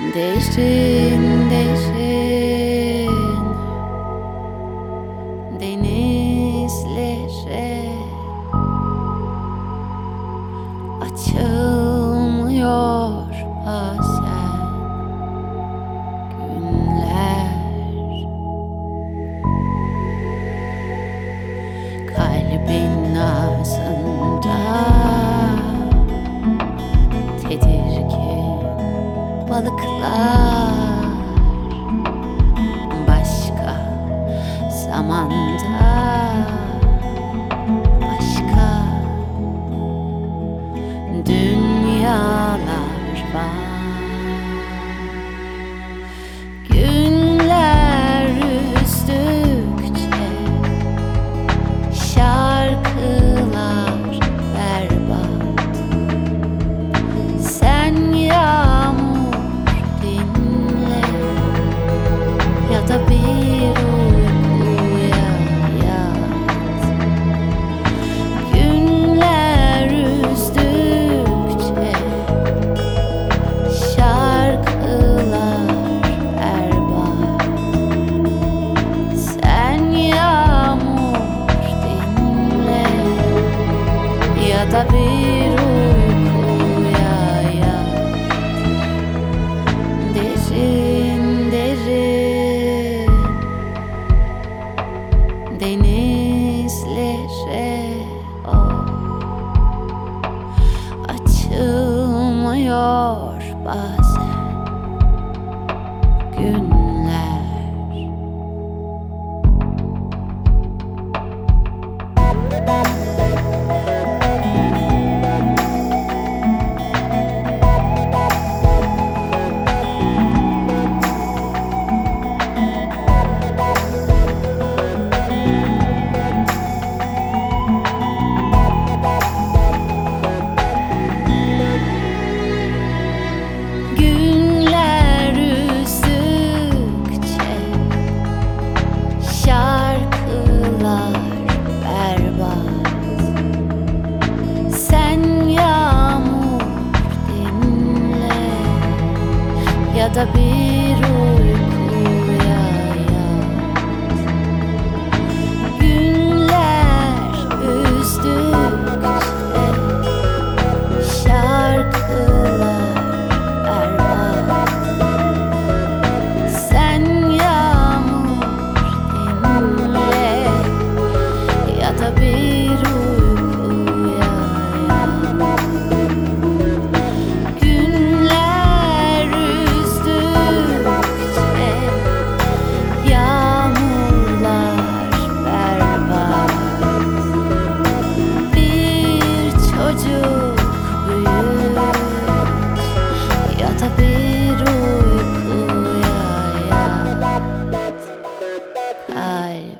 Derin derin denizlere açılmıyor bazen günler. Kalbin ağzında tedirgin balıklar, başka zamanda başka dünyalar var. Günler üzdükçe şarkılar berbat. Sen yağmur dinle ya da bir uykuya yat. Günler üzdükçe şarkılar berbat. Sen yağmur dinle ya da bir uykuya yat. Derin derin denizlere açılmıyor bazen günler. Günler üzdükçe şarkılar berbat. Sen yağmur dinle ya da bir uykuya yat. Günler üzdükçe şarkılar berbat. Sen yağmur dinle ya da bir uykuya yat. Günler üzdükçe yağmurlar berbat. Bir çocuk büyür ya da bir uykuya yat.